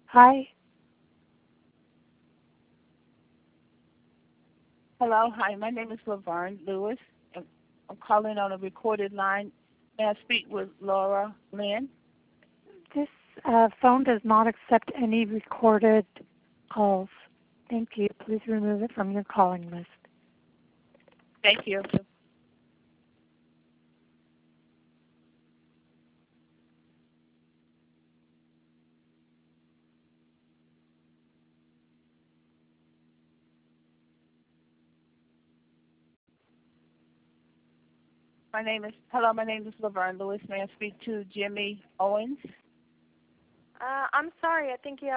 Hi. Hello, hi. My name is Laverne Lewis. and I'm calling on a recorded line. May I speak with Laura Lynn? This phone does not accept any recorded calls. Thank you. Please remove it from your calling list. Thank you. My name is Laverne Lewis. May I speak to Jimmy Owens? I'm sorry, I think you have